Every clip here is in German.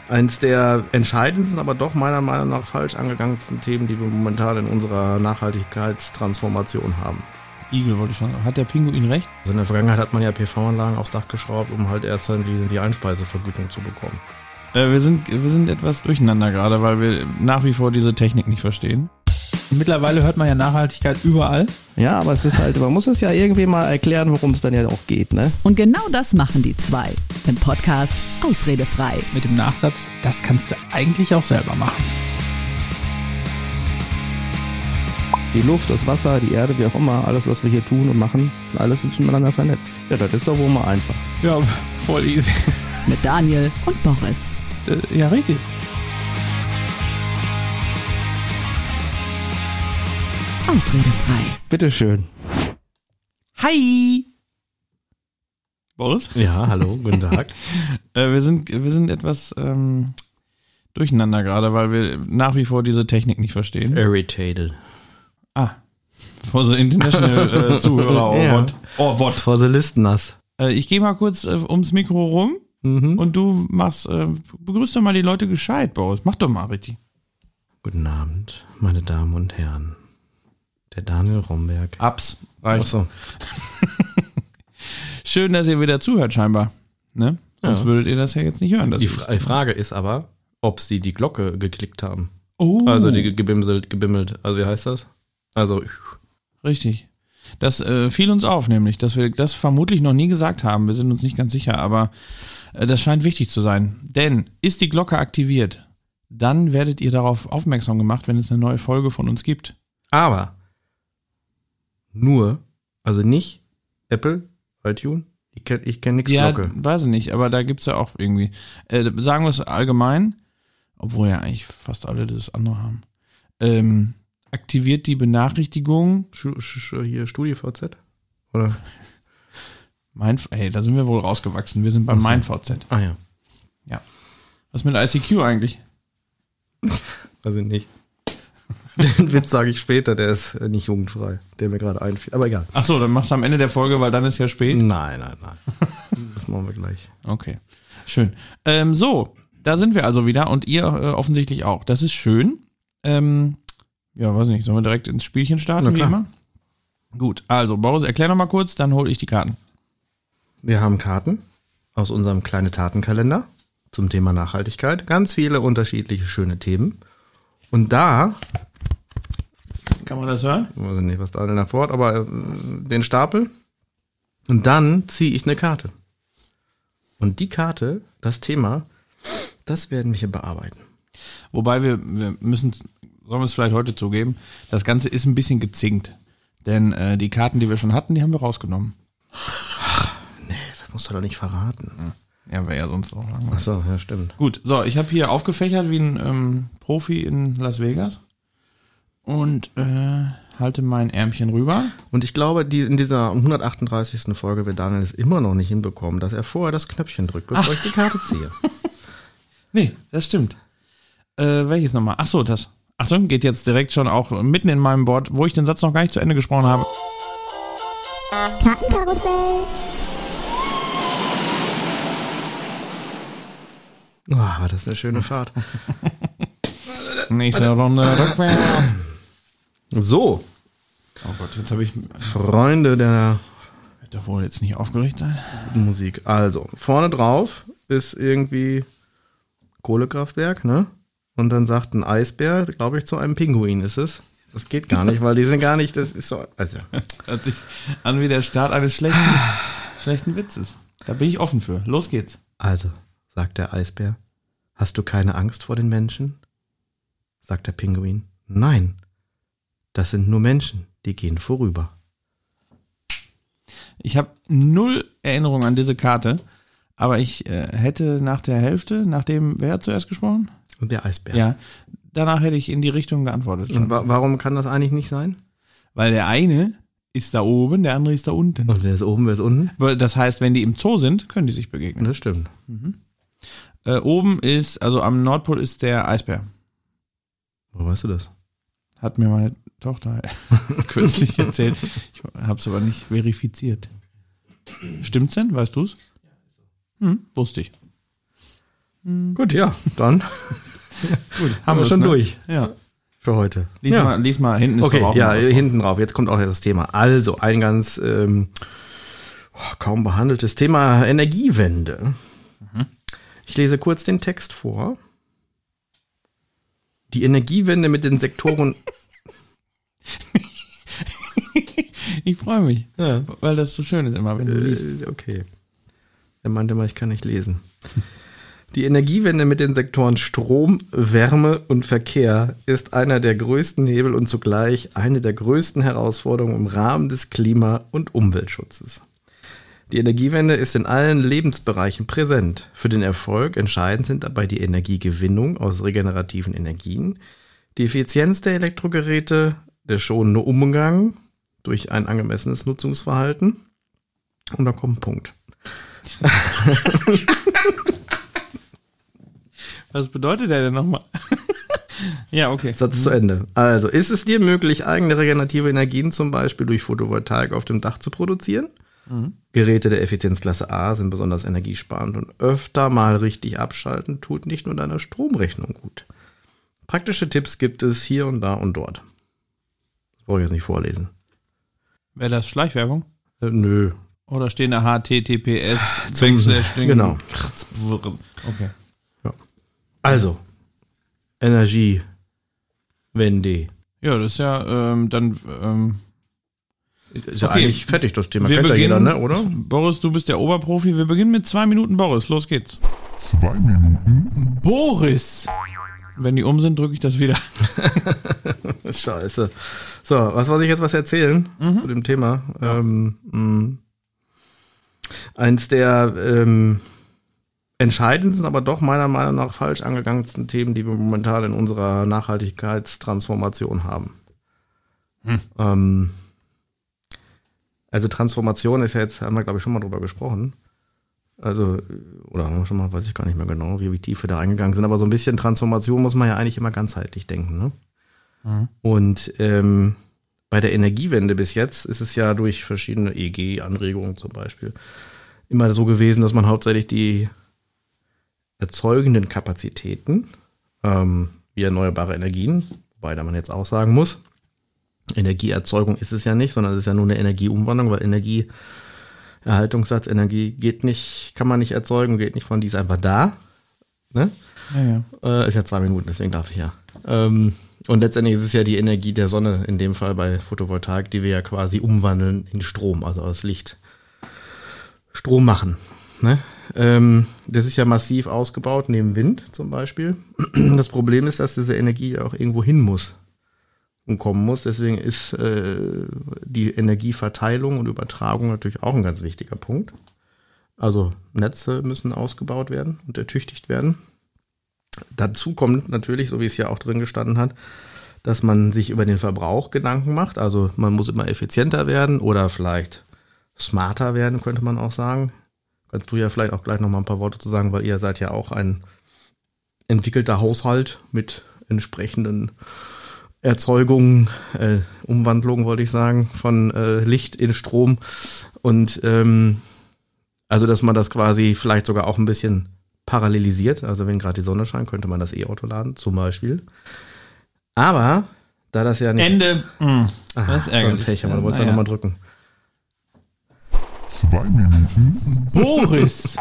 Eins der entscheidendsten, aber doch meiner Meinung nach falsch angegangensten Themen, die wir momentan in unserer Nachhaltigkeitstransformation haben. Igel wollte ich schon sagen. Hat der Pinguin recht? Also in der Vergangenheit hat man ja PV-Anlagen aufs Dach geschraubt, um halt erst dann die Einspeisevergütung zu bekommen. Wir sind etwas durcheinander gerade, weil wir nach wie vor diese Technik nicht verstehen. Mittlerweile hört man ja Nachhaltigkeit überall. Ja, aber es ist halt, man muss es ja irgendwie mal erklären, worum es dann ja auch geht, ne? Und genau das machen die zwei. Im Podcast Ausredefrei. Mit dem Nachsatz, das kannst du eigentlich auch selber machen. Die Luft, das Wasser, die Erde, wie auch immer, alles, was wir hier tun und machen, alles ist miteinander vernetzt. Ja, das ist doch wohl mal einfach. Ja, voll easy. Mit Daniel und Boris. Ja, richtig. Ausredefrei. Bitteschön. Hi! Boris? Ja, hallo, guten Tag. Wir sind etwas durcheinander gerade, weil wir nach wie vor diese Technik nicht verstehen. Irritated. For the international Zuhörer. Ja. What? For the listeners. Ich gehe mal kurz ums Mikro rum und du begrüßt doch mal die Leute gescheit, Boris. Mach doch mal richtig. Guten Abend, meine Damen und Herren. Der Daniel Romberg. Abs. Reicht. Ach so. Schön, dass ihr wieder zuhört, scheinbar. Ne? Sonst Ja. würdet ihr das ja jetzt nicht hören. Die Frage ist aber, ob sie die Glocke geklickt haben. Oh. Also die gebimmelt. Also wie heißt das? Also Richtig. Das fiel uns auf, nämlich, dass wir das vermutlich noch nie gesagt haben. Wir sind uns nicht ganz sicher, aber das scheint wichtig zu sein. Denn ist die Glocke aktiviert, dann werdet ihr darauf aufmerksam gemacht, wenn es eine neue Folge von uns gibt. aber nur, also nicht Apple, iTunes. Ich kenn nix Ja, Glocke. weiß ich nicht, aber da gibt's ja auch irgendwie, sagen wir es allgemein, obwohl ja eigentlich fast alle das andere haben, aktiviert die Benachrichtigung. Hier StudiVZ? Oder? Da sind wir wohl rausgewachsen. Wir sind beim Ach so. MeinVZ. Ah ja. Ja. Was mit ICQ eigentlich? Also nicht. Den Witz sage ich später, der ist nicht jugendfrei, der mir gerade einfiel. Aber egal. Ach so, dann machst du am Ende der Folge, weil dann ist ja spät. Nein. Das machen wir gleich. Okay, schön. So, da sind wir also wieder und ihr offensichtlich auch. Das ist schön. Ja, weiß nicht, sollen wir direkt ins Spielchen starten, Na wie klar. immer? Gut, also Boris, erklär noch mal kurz, dann hole ich die Karten. Wir haben Karten aus unserem kleinen Tatenkalender zum Thema Nachhaltigkeit. Ganz viele unterschiedliche schöne Themen. Und da, Kann man das hören? ich weiß nicht, was Daniel da fort, aber den Stapel. Und dann ziehe ich eine Karte. Und die Karte, das Thema, das werden wir hier bearbeiten. Wobei wir müssen, sollen wir es vielleicht heute zugeben, das Ganze ist ein bisschen gezinkt. Denn die Karten, die wir schon hatten, die haben wir rausgenommen. Nee, das musst du doch nicht verraten. Ja, wäre ja sonst auch langweilig. Ach so, ja, stimmt. Gut, so, ich habe hier aufgefächert wie ein Profi in Las Vegas und halte mein Ärmchen rüber. Und ich glaube, in dieser 138. Folge wird Daniel es immer noch nicht hinbekommen, dass er vorher das Knöpfchen drückt, bevor ich die Karte ziehe. Nee, das stimmt. Welches nochmal? Ach so, das. Achtung, geht jetzt direkt schon auch mitten in meinem Board, wo ich den Satz noch gar nicht zu Ende gesprochen habe. Kartenkarussell. War das eine schöne Fahrt. Nächste Runde rückwärts. So, Oh Gott, jetzt habe ich... Freunde der Wird doch wohl jetzt nicht aufgeregt sein. Musik. Also, vorne drauf ist irgendwie Kohlekraftwerk, ne? Und dann sagt ein Eisbär, glaube ich, zu einem Pinguin ist es. Das geht gar nicht, weil die sind gar nicht, das ist so, also. Hört sich an wie der Start eines schlechten Witzes. Da bin ich offen für. Los geht's. Also, sagt der Eisbär, hast du keine Angst vor den Menschen? Sagt der Pinguin, nein, das sind nur Menschen, die gehen vorüber. Ich habe 0 Erinnerung an diese Karte, aber ich hätte nach der Hälfte, wer hat zuerst gesprochen? Und der Eisbär. Ja, danach hätte ich in die Richtung geantwortet. Und warum kann das eigentlich nicht sein? Weil der eine ist da oben, der andere ist da unten. Und der ist oben, wer ist unten? Das heißt, wenn die im Zoo sind, können die sich begegnen. Das stimmt. Oben ist, also am Nordpol ist der Eisbär. Wo weißt du das? Hat mir meine Tochter kürzlich erzählt. Ich habe es aber nicht verifiziert. Stimmt's denn? Weißt du's? Wusste ich. Gut, ja, dann Gut, haben wir schon ne? durch Ja. für heute. Lies mal, hinten ist Okay, doch auch ja, noch was drauf. hinten drauf. Jetzt kommt auch das Thema. Also, ein ganz kaum behandeltes Thema Energiewende. Ich lese kurz den Text vor. Die Energiewende mit den Sektoren... Ich freue mich, Ja. weil das so schön ist immer, wenn du liest. Okay. Er meinte mal, ich kann nicht lesen. Die Energiewende mit den Sektoren Strom, Wärme und Verkehr ist einer der größten Hebel und zugleich eine der größten Herausforderungen im Rahmen des Klima- und Umweltschutzes. Die Energiewende ist in allen Lebensbereichen präsent. Für den Erfolg entscheidend sind dabei die Energiegewinnung aus regenerativen Energien, die Effizienz der Elektrogeräte, der schonende Umgang durch ein angemessenes Nutzungsverhalten. Und da kommt ein Punkt. Was bedeutet der denn nochmal? Ja, okay. Satz zu Ende. Also, ist es dir möglich, eigene regenerative Energien zum Beispiel durch Photovoltaik auf dem Dach zu produzieren? Geräte der Effizienzklasse A sind besonders energiesparend und öfter mal richtig abschalten tut nicht nur deiner Stromrechnung gut. Praktische Tipps gibt es hier und da und dort. Das brauche ich jetzt nicht vorlesen. Wäre das Schleichwerbung? Nö. Oder stehen da HTTPS Genau. Okay. Also, Energiewende. Ja, das ist ja dann Ist ja Okay. eigentlich fertig, das Thema. wir Kennt ja jeder, beginnen, ne, oder? Boris, du bist der Oberprofi. Wir beginnen mit 2 Minuten, Boris. Los geht's. 2 Minuten Boris! Wenn die um sind, drücke ich das wieder. Scheiße. So, was wollte ich jetzt was erzählen zu dem Thema? Eins der entscheidendsten, aber doch meiner Meinung nach falsch angegangensten Themen, die wir momentan in unserer Nachhaltigkeitstransformation haben. Also Transformation ist ja jetzt, haben wir glaube ich schon mal drüber gesprochen. Also, oder haben wir schon mal, weiß ich gar nicht mehr genau, wie tief wir da eingegangen sind, aber so ein bisschen Transformation muss man ja eigentlich immer ganzheitlich denken, ne? Und bei der Energiewende bis jetzt ist es ja durch verschiedene EG-Anregungen zum Beispiel immer so gewesen, dass man hauptsächlich die erzeugenden Kapazitäten wie erneuerbare Energien, wobei da man jetzt auch sagen muss, Energieerzeugung ist es ja nicht, sondern es ist ja nur eine Energieumwandlung, weil Energieerhaltungssatz, Energie geht nicht, kann man nicht erzeugen, geht nicht von, die ist einfach da. Ne? Ja. Ist ja 2 Minuten, deswegen darf ich ja. Und letztendlich ist es ja die Energie der Sonne, in dem Fall bei Photovoltaik, die wir ja quasi umwandeln in Strom, also aus Licht Strom machen. Ne? Das ist ja massiv ausgebaut, neben Wind zum Beispiel. Das Problem ist, dass diese Energie auch irgendwo hin muss und kommen muss. Deswegen ist die Energieverteilung und Übertragung natürlich auch ein ganz wichtiger Punkt. Also Netze müssen ausgebaut werden und ertüchtigt werden. Dazu kommt natürlich, so wie es ja auch drin gestanden hat, dass man sich über den Verbrauch Gedanken macht. Also man muss immer effizienter werden oder vielleicht smarter werden, könnte man auch sagen. Kannst du ja vielleicht auch gleich noch mal ein paar Worte zu sagen, weil ihr seid ja auch ein entwickelter Haushalt mit entsprechenden Erzeugungen, Umwandlungen wollte ich sagen, von Licht in Strom. Und also, dass man das quasi vielleicht sogar auch ein bisschen parallelisiert. Also wenn gerade die Sonne scheint, könnte man das E-Auto laden, zum Beispiel. Aber da das ja nicht... Ende. Das ist ärgerlich. Pech, aber du wolltest ja nochmal drücken. 2 Minuten Boris!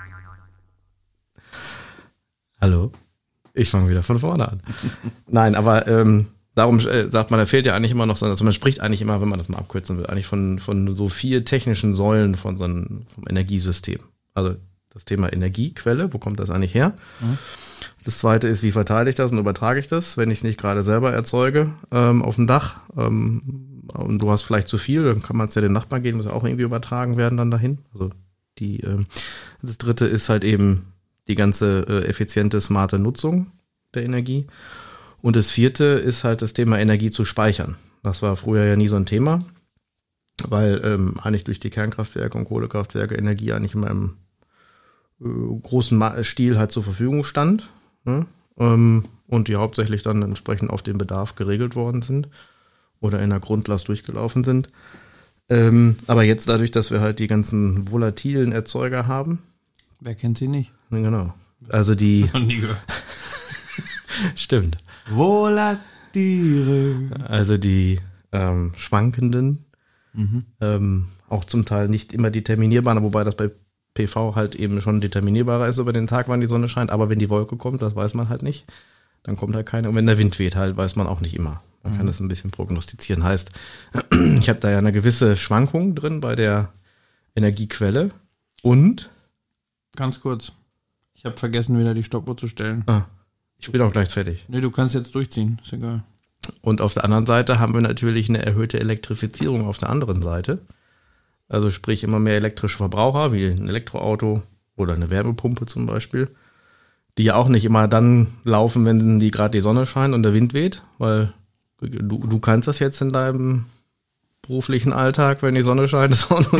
Hallo? Ich fange wieder von vorne an. Nein, aber darum sagt man, da fehlt ja eigentlich immer noch so, also man spricht eigentlich immer, wenn man das mal abkürzen will, eigentlich von so 4 technischen Säulen von so einem vom Energiesystem. Also das Thema Energiequelle, wo kommt das eigentlich her? Das zweite ist, wie verteile ich das und übertrage ich das, wenn ich es nicht gerade selber erzeuge auf dem Dach und du hast vielleicht zu viel, dann kann man es ja dem Nachbarn geben, muss ja auch irgendwie übertragen werden dann dahin. Also das dritte ist halt eben die ganze effiziente, smarte Nutzung der Energie. Und das vierte ist halt das Thema Energie zu speichern. Das war früher ja nie so ein Thema, weil eigentlich durch die Kernkraftwerke und Kohlekraftwerke Energie eigentlich immer im großen Stil halt zur Verfügung stand, ne? Und die hauptsächlich dann entsprechend auf den Bedarf geregelt worden sind oder in der Grundlast durchgelaufen sind. Aber jetzt dadurch, dass wir halt die ganzen volatilen Erzeuger haben, Wer kennt sie nicht? genau, Also die, Noch nie gehört. stimmt, Volatile. also die schwankenden, auch zum Teil nicht immer determinierbaren, wobei das bei PV halt eben schon determinierbarer ist über den Tag, wann die Sonne scheint, aber wenn die Wolke kommt, das weiß man halt nicht, dann kommt halt keine. Und wenn der Wind weht halt, weiß man auch nicht immer. Man kann das ein bisschen prognostizieren. Heißt, ich habe da ja eine gewisse Schwankung drin bei der Energiequelle und Ganz kurz. Ich habe vergessen, wieder die Stoppuhr zu stellen. ich bin auch gleich fertig. Nee, du kannst jetzt durchziehen. Ist egal. Und auf der anderen Seite haben wir natürlich eine erhöhte Elektrifizierung auf der anderen Seite. Also sprich immer mehr elektrische Verbraucher, wie ein Elektroauto oder eine Wärmepumpe zum Beispiel, die ja auch nicht immer dann laufen, wenn die gerade die Sonne scheint und der Wind weht, weil du kannst das jetzt in deinem beruflichen Alltag, wenn die Sonne scheint, das Auto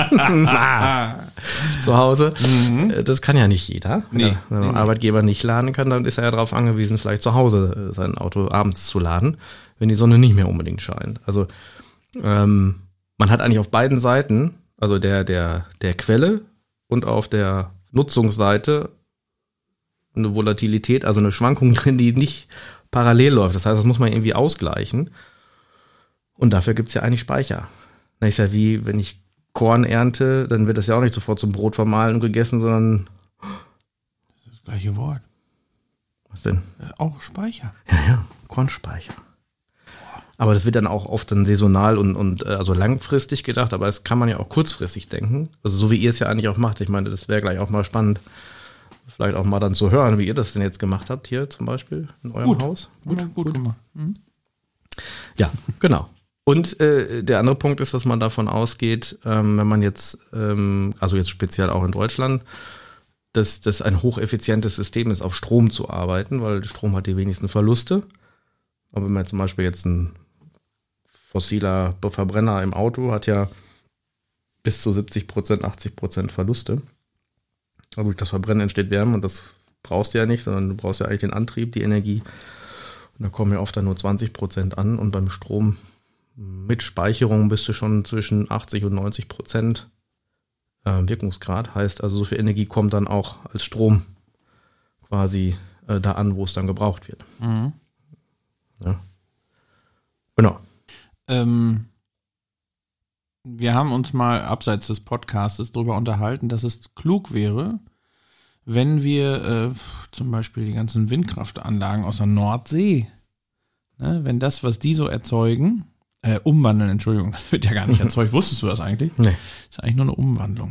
zu Hause. Das kann ja nicht jeder. Nee, Ja, wenn ein Arbeitgeber nicht laden kann, dann ist er ja darauf angewiesen, vielleicht zu Hause sein Auto abends zu laden, wenn die Sonne nicht mehr unbedingt scheint. Also man hat eigentlich auf beiden Seiten, also der Quelle und auf der Nutzungsseite, eine Volatilität, also eine Schwankung drin, die nicht parallel läuft. Das heißt, das muss man irgendwie ausgleichen. Und dafür gibt es ja eigentlich Speicher. Das ist ja wie, wenn ich Korn ernte, dann wird das ja auch nicht sofort zum Brot vermahlen und gegessen, sondern... Das ist das gleiche Wort. Was denn? Auch Speicher. Ja, Kornspeicher. Aber das wird dann auch oft dann saisonal und also langfristig gedacht, aber das kann man ja auch kurzfristig denken. Also so wie ihr es ja eigentlich auch macht. Ich meine, das wäre gleich auch mal spannend, vielleicht auch mal dann zu hören, wie ihr das denn jetzt gemacht habt hier zum Beispiel in eurem Haus. Gut gemacht. Ja, genau. Und der andere Punkt ist, dass man davon ausgeht, wenn man jetzt, also jetzt speziell auch in Deutschland, dass das ein hocheffizientes System ist, auf Strom zu arbeiten, weil Strom hat die wenigsten Verluste. Aber wenn man zum Beispiel jetzt ein fossiler Verbrenner im Auto hat ja bis zu 70%, 80% Verluste. Aber durch das Verbrennen entsteht Wärme und das brauchst du ja nicht, sondern du brauchst ja eigentlich den Antrieb, die Energie. Und da kommen ja oft dann nur 20% an und beim Strom mit Speicherung bist du schon zwischen 80 und 90% Wirkungsgrad. Heißt also, so viel Energie kommt dann auch als Strom quasi da an, wo es dann gebraucht wird. Mhm. Ja. Genau. Wir haben uns mal abseits des Podcastes darüber unterhalten, dass es klug wäre, wenn wir zum Beispiel die ganzen Windkraftanlagen aus der Nordsee, ne, wenn das, was die so erzeugen, umwandeln, Entschuldigung, das wird ja gar nicht erzeugt. Wusstest du das eigentlich? Nee. Das ist eigentlich nur eine Umwandlung.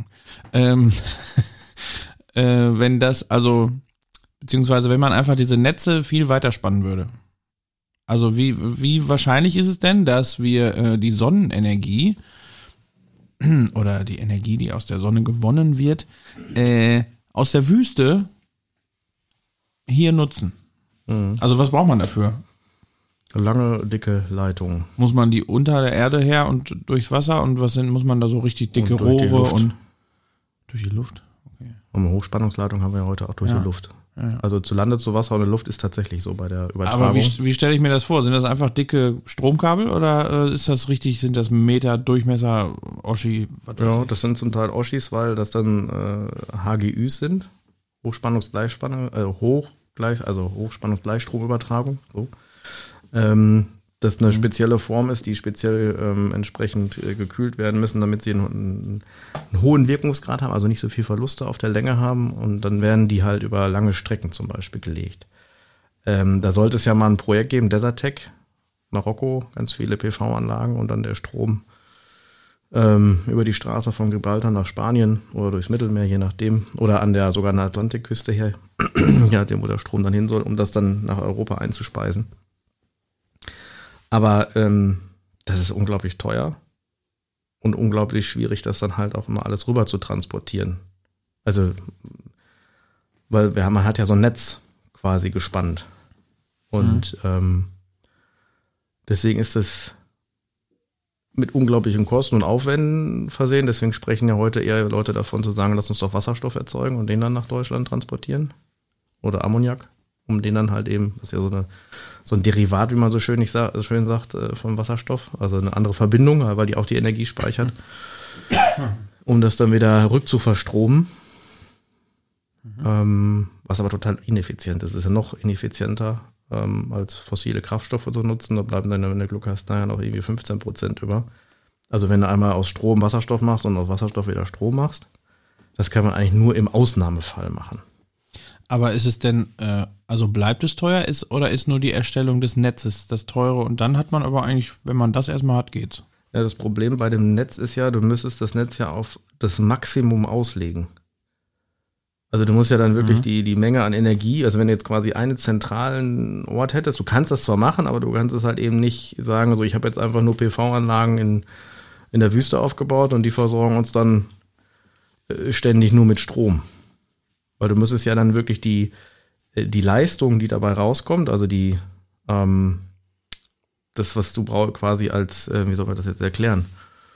Wenn das, also, beziehungsweise wenn man einfach diese Netze viel weiter spannen würde. Also wie wahrscheinlich ist es denn, dass wir die Sonnenenergie oder die Energie, die aus der Sonne gewonnen wird, aus der Wüste hier nutzen? Also was braucht man dafür? Lange, dicke Leitungen. Muss man die unter der Erde her und durchs Wasser und muss man da so richtig dicke Und durch die Rohre Luft. und durch die Luft? Okay. Und eine Hochspannungsleitung haben wir ja heute auch durch Ja. die Luft. Ja. Also zu Lande, zu Wasser und in Luft ist tatsächlich so bei der Übertragung. Aber wie stelle ich mir das vor? Sind das einfach dicke Stromkabel oder ist das richtig, sind das Meter Durchmesser, Oschi? Was weiß Ja, ich? das sind zum Teil Oschis, weil das dann HGÜs sind. Hochspannungsgleichspannung, Hochspannungsgleichstromübertragung. So. Das eine spezielle Form ist, die speziell entsprechend gekühlt werden müssen, damit sie einen hohen Wirkungsgrad haben, also nicht so viel Verluste auf der Länge haben und dann werden die halt über lange Strecken zum Beispiel gelegt. Da sollte es ja mal ein Projekt geben, Desertec, Marokko, ganz viele PV-Anlagen und dann der Strom über die Straße von Gibraltar nach Spanien oder durchs Mittelmeer, je nachdem, oder sogar an der Atlantikküste her, je nachdem, wo der Strom dann hin soll, um das dann nach Europa einzuspeisen. Aber das ist unglaublich teuer und unglaublich schwierig, das dann halt auch immer alles rüber zu transportieren. Also, weil man hat ja so ein Netz quasi gespannt. Und deswegen ist es mit unglaublichen Kosten und Aufwänden versehen. Deswegen sprechen ja heute eher Leute davon zu sagen, lass uns doch Wasserstoff erzeugen und den dann nach Deutschland transportieren. Oder Ammoniak, um den dann halt eben, das ist ja so ein Derivat, wie man so schön sagt, vom Wasserstoff. Also eine andere Verbindung, weil die auch die Energie speichert. Um das dann wieder rückzuverstromen. Was aber total ineffizient ist. Es ist ja noch ineffizienter, als fossile Kraftstoffe zu nutzen. Da bleiben dann, wenn du Glück hast, nachher noch irgendwie 15% über. Also wenn du einmal aus Strom Wasserstoff machst und aus Wasserstoff wieder Strom machst, das kann man eigentlich nur im Ausnahmefall machen. Aber ist es denn, also bleibt es teuer oder ist nur die Erstellung des Netzes das teure und dann hat man aber eigentlich, wenn man das erstmal hat, geht's? Ja, das Problem bei dem Netz ist ja, du müsstest das Netz ja auf das Maximum auslegen. Also du musst ja dann wirklich die Menge an Energie, also wenn du jetzt quasi einen zentralen Ort hättest, du kannst das zwar machen, aber du kannst es halt eben nicht sagen, so ich habe jetzt einfach nur PV-Anlagen in der Wüste aufgebaut und die versorgen uns dann ständig nur mit Strom. Weil du müsstest ja dann wirklich die Leistung, die dabei rauskommt, also das, was du brauchst quasi als, wie soll man das jetzt erklären,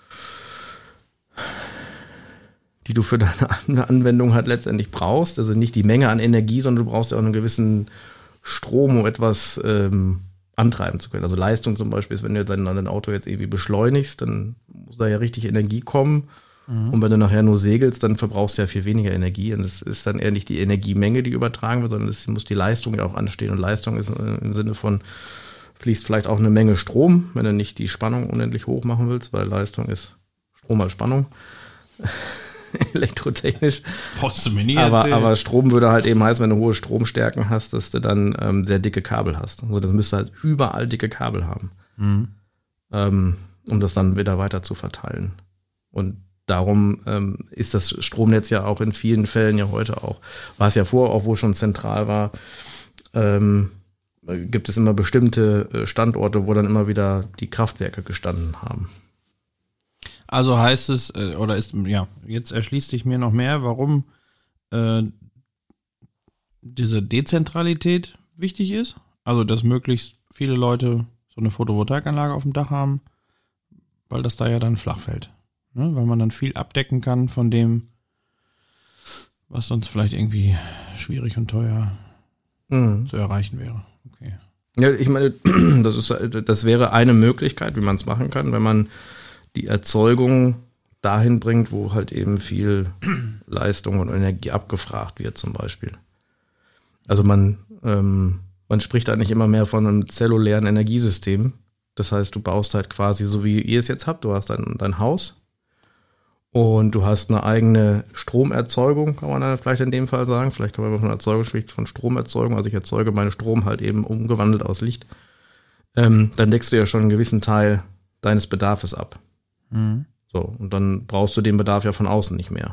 die du für deine Anwendung halt letztendlich brauchst, also nicht die Menge an Energie, sondern du brauchst ja auch einen gewissen Strom, um etwas antreiben zu können. Also Leistung zum Beispiel ist, wenn du dein Auto jetzt irgendwie beschleunigst, dann muss da ja richtig Energie kommen. Und wenn du nachher nur segelst, dann verbrauchst du ja viel weniger Energie. Und es ist dann eher nicht die Energiemenge, die übertragen wird, sondern es muss die Leistung ja auch anstehen. Und Leistung ist im Sinne von, fließt vielleicht auch eine Menge Strom, wenn du nicht die Spannung unendlich hoch machen willst, weil Leistung ist Strom mal Spannung. Elektrotechnisch. Brauchst du mir nie erzählen. Aber Strom würde halt eben heißen, wenn du hohe Stromstärken hast, dass du dann sehr dicke Kabel hast. Also das müsste halt überall dicke Kabel haben, um das dann wieder weiter zu verteilen. Und darum ist das Stromnetz ja auch in vielen Fällen ja heute auch, war es ja vorher auch, wo schon zentral war, gibt es immer bestimmte Standorte, wo dann immer wieder die Kraftwerke gestanden haben. Also heißt es, oder ist, ja, jetzt erschließt sich mir noch mehr, warum diese Dezentralität wichtig ist. Also, dass möglichst viele Leute so eine Photovoltaikanlage auf dem Dach haben, weil das da ja dann flach fällt. Ne? Weil man dann viel abdecken kann von dem, was sonst vielleicht irgendwie schwierig und teuer zu erreichen wäre. Okay. Ja, ich meine, das wäre eine Möglichkeit, wie man es machen kann, wenn man die Erzeugung dahin bringt, wo halt eben viel Leistung und Energie abgefragt wird zum Beispiel. Also man spricht eigentlich immer mehr von einem zellulären Energiesystem. Das heißt, du baust halt quasi, so wie ihr es jetzt habt, du hast dein Haus und du hast eine eigene Stromerzeugung, kann man dann vielleicht in dem Fall sagen. Vielleicht kann man von Erzeugung sprechen, von Stromerzeugung. Also ich erzeuge meinen Strom halt eben umgewandelt aus Licht. Dann deckst du ja schon einen gewissen Teil deines Bedarfs ab. So, und dann brauchst du den Bedarf ja von außen nicht mehr.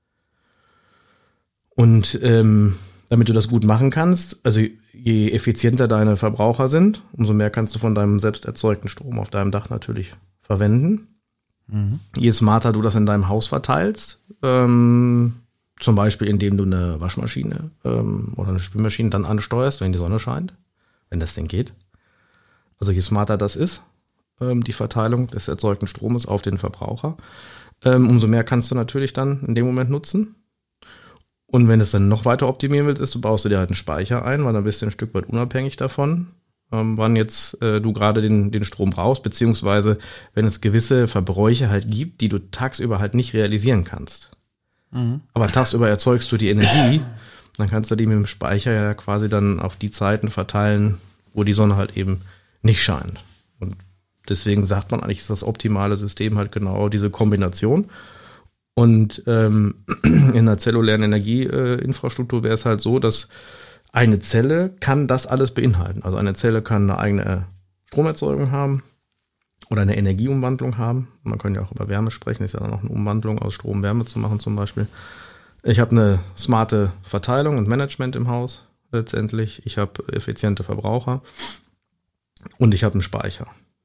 Und damit du das gut machen kannst, also je effizienter deine Verbraucher sind, umso mehr kannst du von deinem selbst erzeugten Strom auf deinem Dach natürlich verwenden. Je smarter du das in deinem Haus verteilst, zum Beispiel indem du eine Waschmaschine oder eine Spülmaschine dann ansteuerst, wenn die Sonne scheint, wenn das denn geht. Also je smarter das ist, die Verteilung des erzeugten Stromes auf den Verbraucher, umso mehr kannst du natürlich dann in dem Moment nutzen. Und wenn du es dann noch weiter optimieren willst, baust du dir halt einen Speicher ein, weil dann bist du ein Stück weit unabhängig davon, wann jetzt du gerade den Strom brauchst, beziehungsweise wenn es gewisse Verbräuche halt gibt, die du tagsüber halt nicht realisieren kannst. Aber tagsüber erzeugst du die Energie, dann kannst du die mit dem Speicher ja quasi dann auf die Zeiten verteilen, wo die Sonne halt eben nicht scheint. Und deswegen sagt man eigentlich, ist das optimale System halt genau diese Kombination. Und in einer zellulären Energieinfrastruktur wäre es halt so, dass eine Zelle kann das alles beinhalten. Also eine Zelle kann eine eigene Stromerzeugung haben oder eine Energieumwandlung haben. Man kann ja auch über Wärme sprechen, ist ja dann auch eine Umwandlung aus Strom Wärme zu machen zum Beispiel. Ich habe eine smarte Verteilung und Management im Haus letztendlich. Ich habe effiziente Verbraucher und ich habe einen Speicher.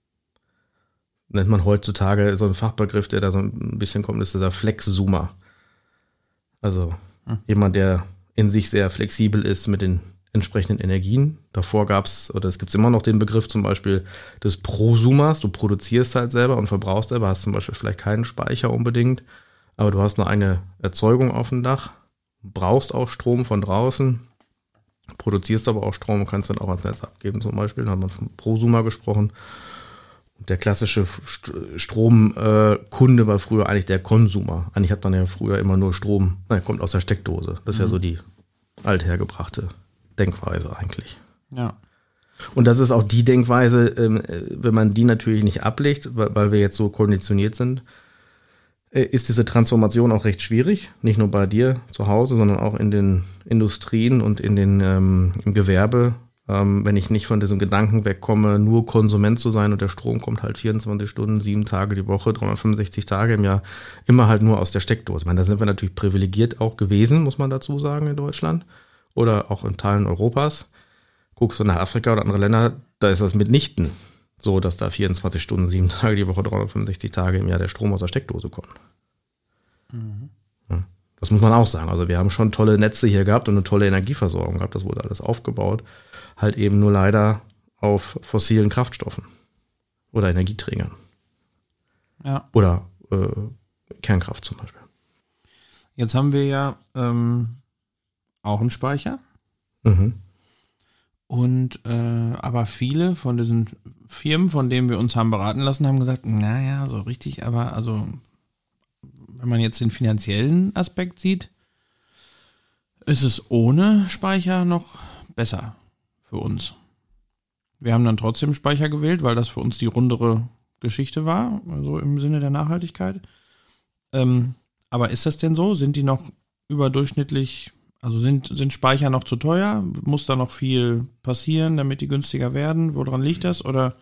Nennt man heutzutage so einen Fachbegriff, der da so ein bisschen kommt, ist der Flex-Zoomer. Also jemand, der in sich sehr flexibel ist mit den entsprechenden Energien. Davor gab es, oder es gibt immer noch den Begriff zum Beispiel des Prosumers. Du produzierst halt selber und verbrauchst selber, hast zum Beispiel vielleicht keinen Speicher unbedingt, aber du hast noch eine Erzeugung auf dem Dach, brauchst auch Strom von draußen, produzierst aber auch Strom und kannst dann auch ans Netz abgeben zum Beispiel. Da hat man vom Prosumer gesprochen. Der klassische Stromkunde war früher eigentlich der Konsumer. Eigentlich hat man ja früher immer nur Strom, kommt aus der Steckdose. Das ist ja so die althergebrachte Denkweise eigentlich. Ja. Und das ist auch die Denkweise, wenn man die natürlich nicht ablegt, weil wir jetzt so konditioniert sind, ist diese Transformation auch recht schwierig. Nicht nur bei dir zu Hause, sondern auch in den Industrien und im Gewerbe. Wenn ich nicht von diesem Gedanken wegkomme, nur Konsument zu sein und der Strom kommt halt 24 Stunden, 7 Tage die Woche, 365 Tage im Jahr, immer halt nur aus der Steckdose. Ich meine, da sind wir natürlich privilegiert auch gewesen, muss man dazu sagen, in Deutschland oder auch in Teilen Europas. Guckst du nach Afrika oder andere Länder, da ist das mitnichten so, dass da 24 Stunden, 7 Tage die Woche, 365 Tage im Jahr der Strom aus der Steckdose kommt. Ja, das muss man auch sagen. Also wir haben schon tolle Netze hier gehabt und eine tolle Energieversorgung gehabt. Das wurde alles aufgebaut. Halt eben nur leider auf fossilen Kraftstoffen oder Energieträgern. Ja. Oder Kernkraft zum Beispiel. Jetzt haben wir ja auch einen Speicher. Mhm. Und aber viele von diesen Firmen, von denen wir uns haben beraten lassen, haben gesagt, naja, so richtig, aber also wenn man jetzt den finanziellen Aspekt sieht, ist es ohne Speicher noch besser für uns. Wir haben dann trotzdem Speicher gewählt, weil das für uns die rundere Geschichte war, also im Sinne der Nachhaltigkeit. Aber ist das denn so? Sind die noch überdurchschnittlich, also sind Speicher noch zu teuer? Muss da noch viel passieren, damit die günstiger werden? Woran liegt das? Oder?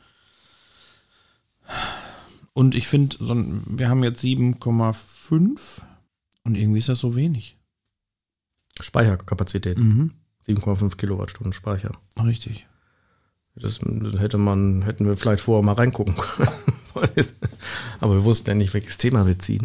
Und ich finde, wir haben jetzt 7,5 und irgendwie ist das so wenig. Speicherkapazität. 7,5 Kilowattstunden Speicher. Richtig. Das hätten wir vielleicht vorher mal reingucken können. Aber wir wussten ja nicht, welches Thema wir ziehen.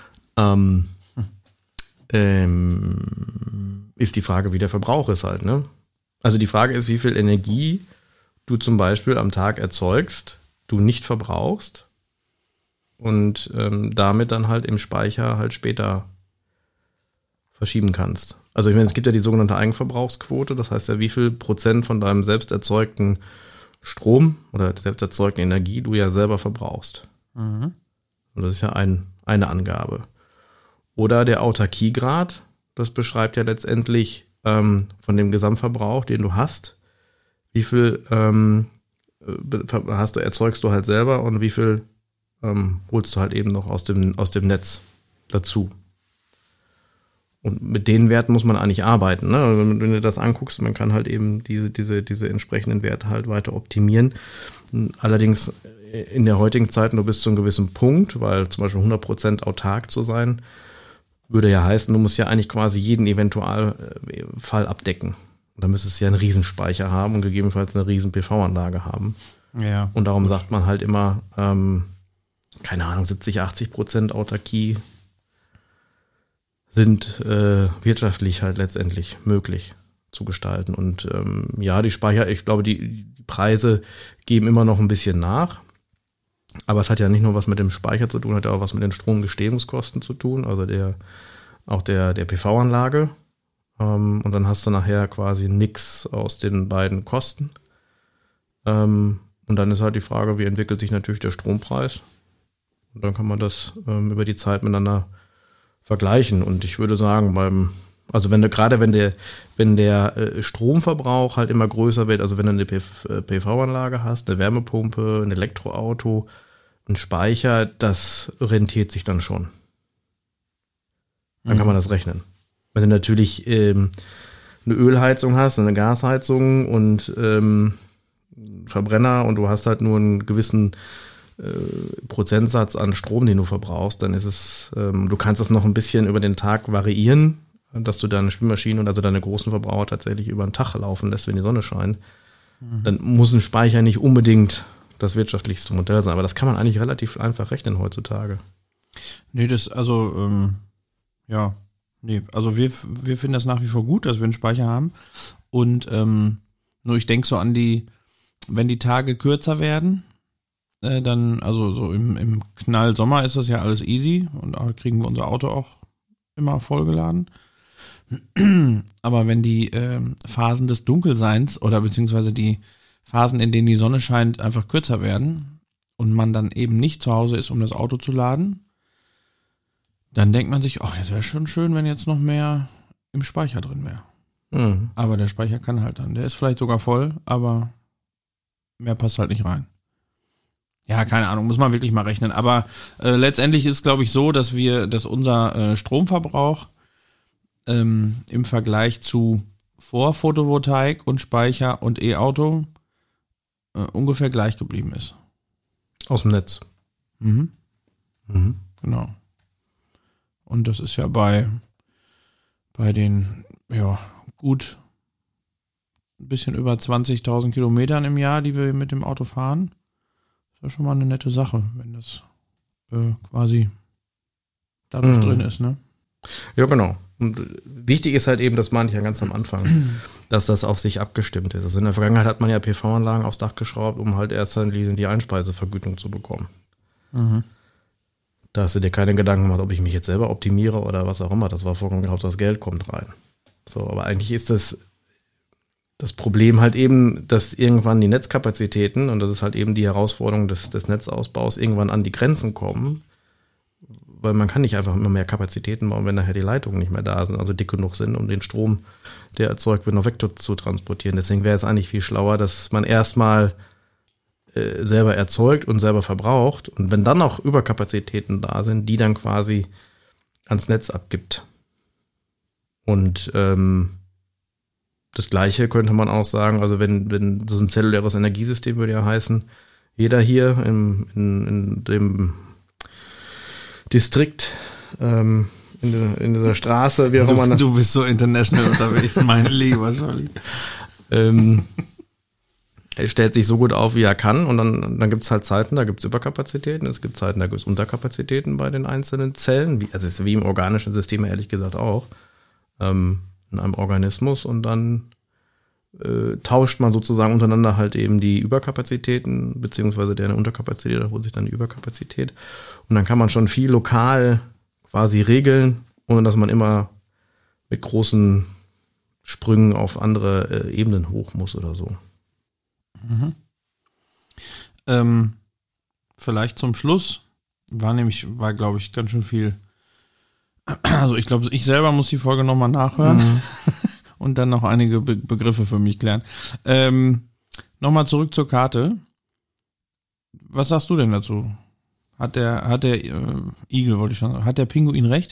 Ist die Frage, wie der Verbrauch ist halt, ne? Also die Frage ist, wie viel Energie du zum Beispiel am Tag erzeugst, du nicht verbrauchst und damit dann halt im Speicher halt später verschieben kannst. Also ich meine, es gibt ja die sogenannte Eigenverbrauchsquote, das heißt ja, wie viel Prozent von deinem selbst erzeugten Strom oder selbst erzeugten Energie du ja selber verbrauchst. Und das ist ja eine Angabe. Oder der Autarkiegrad, das beschreibt ja letztendlich von dem Gesamtverbrauch, den du hast, wie viel erzeugst du halt selber und wie viel holst du halt eben noch aus dem Netz dazu. Und mit den Werten muss man eigentlich arbeiten. Ne? Also wenn du das anguckst, man kann halt eben diese entsprechenden Werte halt weiter optimieren. Allerdings in der heutigen Zeit nur bis zu einem gewissen Punkt, weil zum Beispiel 100% autark zu sein, würde ja heißen, du musst ja eigentlich quasi jeden Eventualfall abdecken. Und da müsstest du ja einen Riesenspeicher haben und gegebenenfalls eine riesen PV-Anlage haben. Ja. Und darum sagt man halt immer, keine Ahnung, 70-80% Autarkie sind wirtschaftlich halt letztendlich möglich zu gestalten. Und ja, die Speicher, ich glaube, die Preise geben immer noch ein bisschen nach. Aber es hat ja nicht nur was mit dem Speicher zu tun, hat ja auch was mit den Stromgestehungskosten zu tun, also der PV-Anlage. Und dann hast du nachher quasi einen Mix aus den beiden Kosten. Und dann ist halt die Frage, wie entwickelt sich natürlich der Strompreis? Und dann kann man das über die Zeit miteinander vergleichen. Und ich würde sagen, wenn der Stromverbrauch halt immer größer wird, also wenn du eine PV-Anlage hast, eine Wärmepumpe, ein Elektroauto, ein Speicher, das rentiert sich dann schon. Dann kann man das rechnen. Wenn du natürlich eine Ölheizung hast, eine Gasheizung und Verbrenner und du hast halt nur einen gewissen Prozentsatz an Strom, den du verbrauchst, dann ist es, du kannst das noch ein bisschen über den Tag variieren, dass du deine Spülmaschine und also deine großen Verbraucher tatsächlich über den Tag laufen lässt, wenn die Sonne scheint. Dann muss ein Speicher nicht unbedingt das wirtschaftlichste Modell sein, aber das kann man eigentlich relativ einfach rechnen heutzutage. Nee, also wir finden das nach wie vor gut, dass wir einen Speicher haben und nur ich denke so an wenn die Tage kürzer werden, dann, also so im Knallsommer ist das ja alles easy und da kriegen wir unser Auto auch immer vollgeladen. Aber wenn die Phasen des Dunkelseins oder beziehungsweise die Phasen, in denen die Sonne scheint, einfach kürzer werden und man dann eben nicht zu Hause ist, um das Auto zu laden, dann denkt man sich, ach, es wäre schon schön, wenn jetzt noch mehr im Speicher drin wäre. Aber der Speicher kann halt dann. Der ist vielleicht sogar voll, aber mehr passt halt nicht rein. Ja, keine Ahnung, muss man wirklich mal rechnen. Aber letztendlich ist, glaube ich, so, dass unser Stromverbrauch im Vergleich zu Vor-Photovoltaik und Speicher und E-Auto ungefähr gleich geblieben ist. Aus dem Netz. Genau. Und das ist ja bei den, gut ein bisschen über 20.000 Kilometern im Jahr, die wir mit dem Auto fahren. Das ist ja schon mal eine nette Sache, wenn das quasi dadurch drin ist, ne? Ja, genau. Und wichtig ist halt eben, das meine ich ja ganz am Anfang, dass das auf sich abgestimmt ist. Also in der Vergangenheit hat man ja PV-Anlagen aufs Dach geschraubt, um halt erst dann die Einspeisevergütung zu bekommen. Da hast du dir keine Gedanken gemacht, ob ich mich jetzt selber optimiere oder was auch immer. Das war vorgegangen, Hauptsache das Geld kommt rein. So, aber eigentlich ist das Problem halt eben, dass irgendwann die Netzkapazitäten, und das ist halt eben die Herausforderung des Netzausbaus, irgendwann an die Grenzen kommen, weil man kann nicht einfach immer mehr Kapazitäten bauen, wenn nachher die Leitungen nicht mehr da sind, also dick genug sind, um den Strom, der erzeugt wird, noch weg zu transportieren. Deswegen wäre es eigentlich viel schlauer, dass man erstmal selber erzeugt und selber verbraucht und wenn dann auch Überkapazitäten da sind, die dann quasi ans Netz abgibt. Und das Gleiche könnte man auch sagen, also wenn das ein zelluläres Energiesystem würde ja heißen, jeder hier in dem Distrikt, in dieser Straße, wie auch immer. Du bist so international unterwegs, meine Liebe, Scholli. Er stellt sich so gut auf, wie er kann und dann gibt es halt Zeiten, da gibt es Überkapazitäten, es gibt Zeiten, da gibt es Unterkapazitäten bei den einzelnen Zellen, also es ist wie im organischen System ehrlich gesagt auch, in einem Organismus und dann tauscht man sozusagen untereinander halt eben die Überkapazitäten, beziehungsweise der eine Unterkapazität, da holt sich dann die Überkapazität und dann kann man schon viel lokal quasi regeln, ohne dass man immer mit großen Sprüngen auf andere Ebenen hoch muss oder so. Vielleicht zum Schluss war glaube ich ganz schön viel, also ich glaube, ich selber muss die Folge nochmal nachhören und dann noch einige Begriffe für mich klären. Nochmal zurück zur Karte. Was sagst du denn dazu? Hat der Igel, wollte ich schon sagen, hat der Pinguin recht?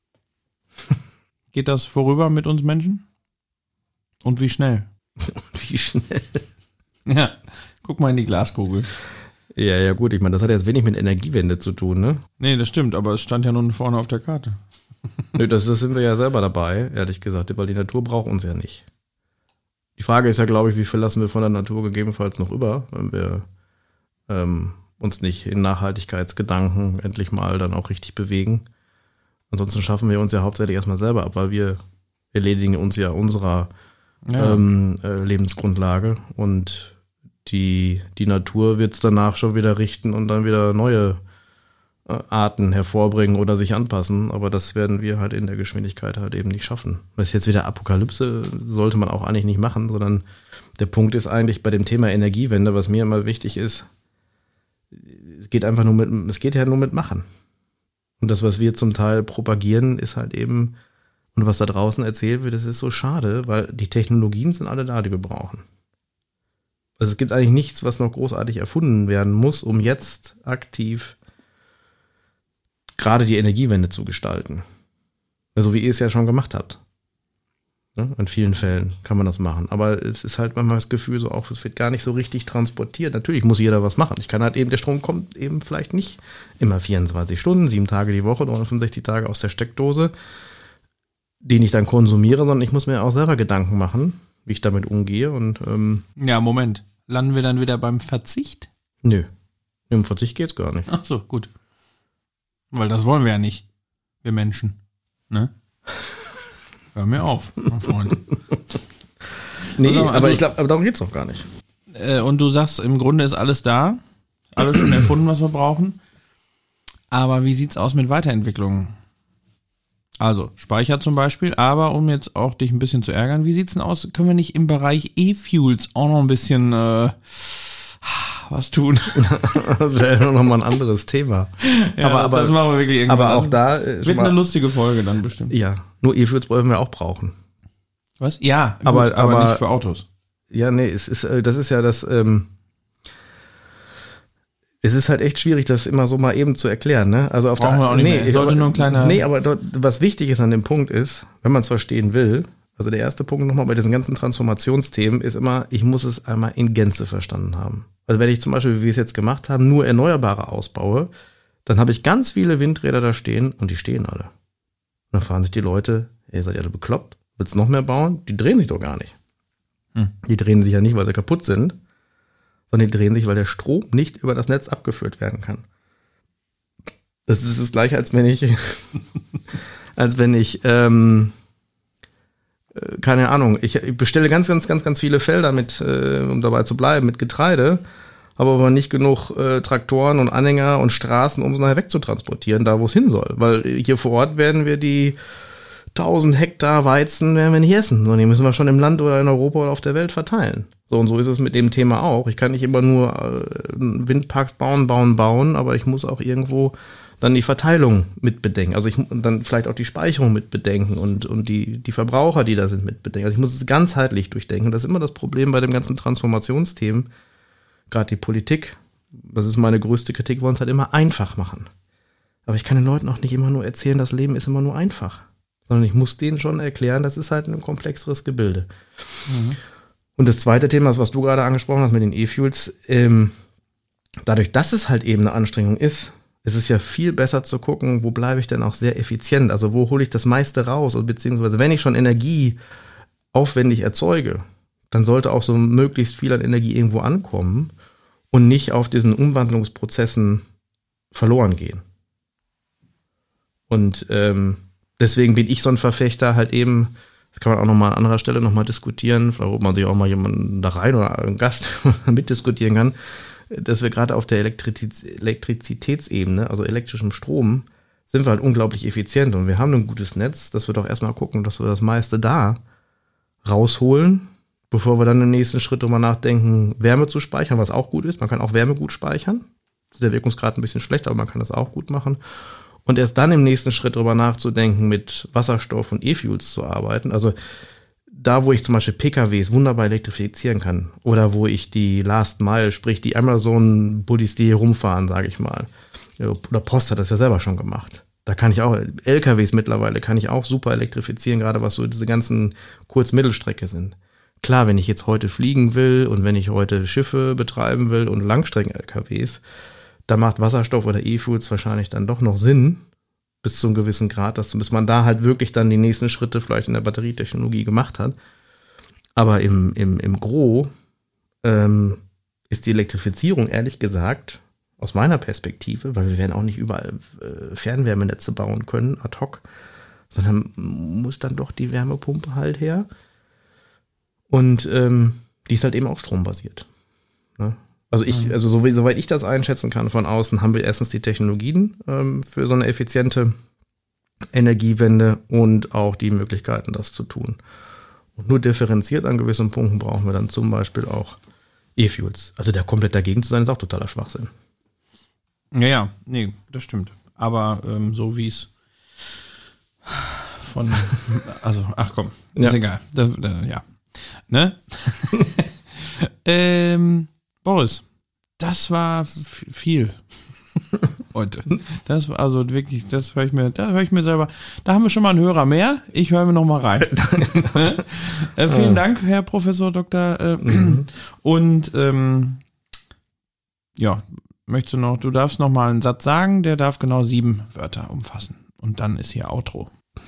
Geht das vorüber mit uns Menschen? Und wie schnell? Wie schnell? Ja, guck mal in die Glaskugel. Ja, gut, ich meine, das hat jetzt wenig mit Energiewende zu tun, ne? Nee, das stimmt, aber es stand ja nun vorne auf der Karte. Nö, das sind wir ja selber dabei, ehrlich gesagt, weil die Natur braucht uns ja nicht. Die Frage ist ja, glaube ich, wie viel lassen wir von der Natur gegebenenfalls noch über, wenn wir uns nicht in Nachhaltigkeitsgedanken endlich mal dann auch richtig bewegen. Ansonsten schaffen wir uns ja hauptsächlich erstmal selber ab, weil wir erledigen uns ja unserer Lebensgrundlage und die Natur wird es danach schon wieder richten und dann wieder neue Arten hervorbringen oder sich anpassen, aber das werden wir halt in der Geschwindigkeit halt eben nicht schaffen. Das ist jetzt wieder Apokalypse, sollte man auch eigentlich nicht machen, sondern der Punkt ist eigentlich bei dem Thema Energiewende, was mir immer wichtig ist, es geht ja nur mit Machen. Und das, was wir zum Teil propagieren, ist halt eben, und was da draußen erzählt wird, das ist so schade, weil die Technologien sind alle da, die wir brauchen. Also es gibt eigentlich nichts, was noch großartig erfunden werden muss, um jetzt aktiv gerade die Energiewende zu gestalten. Also wie ihr es ja schon gemacht habt. Ja, in vielen Fällen kann man das machen. Aber es ist halt manchmal das Gefühl so auch, es wird gar nicht so richtig transportiert. Natürlich muss jeder was machen. Ich kann halt eben, der Strom kommt eben vielleicht nicht immer 24 Stunden, 7 Tage die Woche, 365 Tage aus der Steckdose, den ich dann konsumiere, sondern ich muss mir auch selber Gedanken machen, wie ich damit umgehe. Und ja, Moment. Landen wir dann wieder beim Verzicht? Nö. Im Verzicht geht's gar nicht. Ach so, gut. Weil das wollen wir ja nicht. Wir Menschen. Ne? Hör mir auf, mein Freund. Nee, aber ich glaube, darum geht's doch gar nicht. Und du sagst, im Grunde ist alles da. Alles schon erfunden, was wir brauchen. Aber wie sieht's aus mit Weiterentwicklungen? Also, Speicher zum Beispiel, aber um jetzt auch dich ein bisschen zu ärgern, wie sieht's denn aus? Können wir nicht im Bereich E-Fuels auch noch ein bisschen was tun? Das wäre noch mal ein anderes Thema. Ja, aber das machen wir wirklich irgendwann. Aber auch da wird eine lustige Folge dann bestimmt. Ja, nur E-Fuels wollen wir auch brauchen. Was? Ja, gut, Aber- aber nicht für Autos. Ja, nee, das ist ja das, es ist halt echt schwierig, das immer so mal eben zu erklären, ne? Also auf Brauchen wir auch nicht mehr. Sollte nur ein kleiner- Nee, aber was wichtig ist an dem Punkt ist, wenn man es verstehen will, also der erste Punkt nochmal bei diesen ganzen Transformationsthemen ist immer, ich muss es einmal in Gänze verstanden haben. Also wenn ich zum Beispiel, wie wir es jetzt gemacht haben, nur Erneuerbare ausbaue, dann habe ich ganz viele Windräder da stehen und die stehen alle. Und dann fragen sich die Leute, ey, seid ihr alle bekloppt? Willst du noch mehr bauen? Die drehen sich doch gar nicht. Die drehen sich ja nicht, weil sie kaputt sind, sondern die drehen sich, weil der Strom nicht über das Netz abgeführt werden kann. Das ist das Gleiche, als wenn ich, keine Ahnung, ich bestelle ganz viele Felder mit, um dabei zu bleiben, mit Getreide, habe aber nicht genug Traktoren und Anhänger und Straßen, um es nachher wegzutransportieren, da wo es hin soll. Weil hier vor Ort werden wir die 1000 Hektar Weizen werden wir nicht essen, sondern die müssen wir schon im Land oder in Europa oder auf der Welt verteilen. So und so ist es mit dem Thema auch. Ich kann nicht immer nur Windparks bauen, aber ich muss auch irgendwo dann die Verteilung mit bedenken. Also dann vielleicht auch die Speicherung mit bedenken und die Verbraucher, die da sind, mit bedenken. Also ich muss es ganzheitlich durchdenken. Das ist immer das Problem bei dem ganzen Transformationsthemen. Gerade die Politik, das ist meine größte Kritik, wollen es halt immer einfach machen. Aber ich kann den Leuten auch nicht immer nur erzählen, das Leben ist immer nur einfach. Sondern ich muss denen schon erklären, das ist halt ein komplexeres Gebilde. Mhm. Und das zweite Thema, was du gerade angesprochen hast mit den E-Fuels, dadurch, dass es halt eben eine Anstrengung ist es ja viel besser zu gucken, wo bleibe ich denn auch sehr effizient, also wo hole ich das meiste raus, beziehungsweise wenn ich schon Energie aufwendig erzeuge, dann sollte auch so möglichst viel an Energie irgendwo ankommen und nicht auf diesen Umwandlungsprozessen verloren gehen. Und deswegen bin ich so ein Verfechter halt eben, das kann man auch nochmal an anderer Stelle nochmal diskutieren, vielleicht holt man sich auch mal jemanden da rein oder einen Gast mitdiskutieren kann, dass wir gerade auf der Elektrizitätsebene, also elektrischem Strom, sind wir halt unglaublich effizient und wir haben ein gutes Netz, dass wir doch erstmal gucken, dass wir das meiste da rausholen, bevor wir dann im nächsten Schritt drüber nachdenken, Wärme zu speichern, was auch gut ist. Man kann auch Wärme gut speichern. Das ist der Wirkungsgrad ein bisschen schlecht, aber man kann das auch gut machen. Und erst dann im nächsten Schritt drüber nachzudenken, mit Wasserstoff und E-Fuels zu arbeiten. Also da, wo ich zum Beispiel PKWs wunderbar elektrifizieren kann oder wo ich die Last Mile, sprich die Amazon-Buddies, die hier rumfahren, sage ich mal, oder Post hat das ja selber schon gemacht. Da kann ich auch, LKWs mittlerweile kann ich auch super elektrifizieren, gerade was so diese ganzen Kurz-Mittelstrecke sind. Klar, wenn ich jetzt heute fliegen will und wenn ich heute Schiffe betreiben will und Langstrecken-LKWs, da macht Wasserstoff oder E-Fuels wahrscheinlich dann doch noch Sinn, bis zu einem gewissen Grad, bis man da halt wirklich dann die nächsten Schritte vielleicht in der Batterietechnologie gemacht hat. Aber im Gros ist die Elektrifizierung ehrlich gesagt, aus meiner Perspektive, weil wir werden auch nicht überall Fernwärmenetze bauen können, ad hoc, sondern muss dann doch die Wärmepumpe halt her. Und die ist halt eben auch strombasiert. Ne? Also soweit ich das einschätzen kann von außen, haben wir erstens die Technologien für so eine effiziente Energiewende und auch die Möglichkeiten, das zu tun. Und nur differenziert an gewissen Punkten brauchen wir dann zum Beispiel auch E-Fuels. Also da komplett dagegen zu sein, ist auch totaler Schwachsinn. Ja, nee, das stimmt. Aber so wie es von, also, ach komm, ist egal. Ja. Ne? Boris, das war viel heute. Das war also wirklich, das höre ich mir selber. Da haben wir schon mal einen Hörer mehr. Ich höre mir noch mal rein. Vielen Dank, Herr Professor Dr. Und ja, möchtest du darfst noch mal einen Satz sagen, der darf genau 7 Wörter umfassen. Und dann ist hier Outro.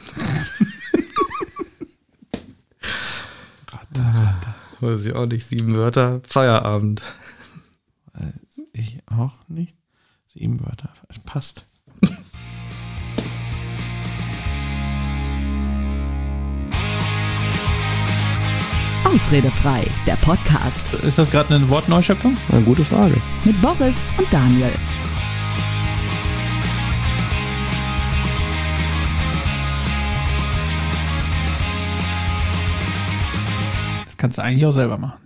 Weiß ich auch nicht, 7 Wörter, Feierabend. Ich auch nicht. 7 Wörter, passt. Ausredefrei, der Podcast. Ist das gerade eine Wortneuschöpfung? Eine gute Frage. Mit Boris und Daniel. Das kannst du eigentlich auch selber machen.